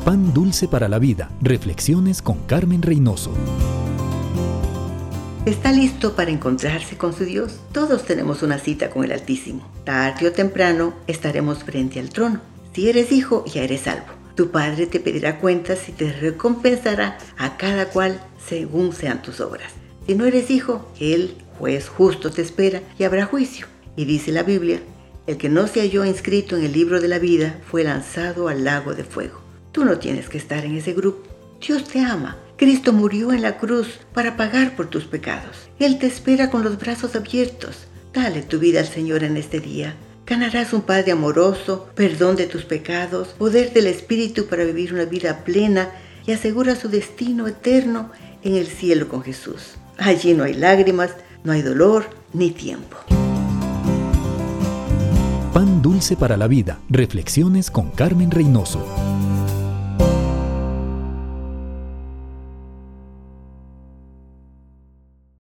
Pan dulce para la vida. Reflexiones con Carmen Reynoso. ¿Está listo para encontrarse con su Dios? Todos tenemos una cita con el Altísimo. Tarde o temprano estaremos frente al trono. Si eres hijo, ya eres salvo. Tu Padre te pedirá cuentas y te recompensará a cada cual según sean tus obras. Si no eres hijo, Él, juez justo, te espera y habrá juicio. Y dice la Biblia, el que no se halló inscrito en el libro de la vida fue lanzado al lago de fuego. Tú no tienes que estar en ese grupo. Dios te ama. Cristo murió en la cruz para pagar por tus pecados. Él te espera con los brazos abiertos. Dale tu vida al Señor en este día. Ganarás un Padre amoroso, perdón de tus pecados, poder del Espíritu para vivir una vida plena y asegura su destino eterno en el cielo con Jesús. Allí no hay lágrimas, no hay dolor ni tiempo. Pan dulce para la vida. Reflexiones con Carmen Reynoso.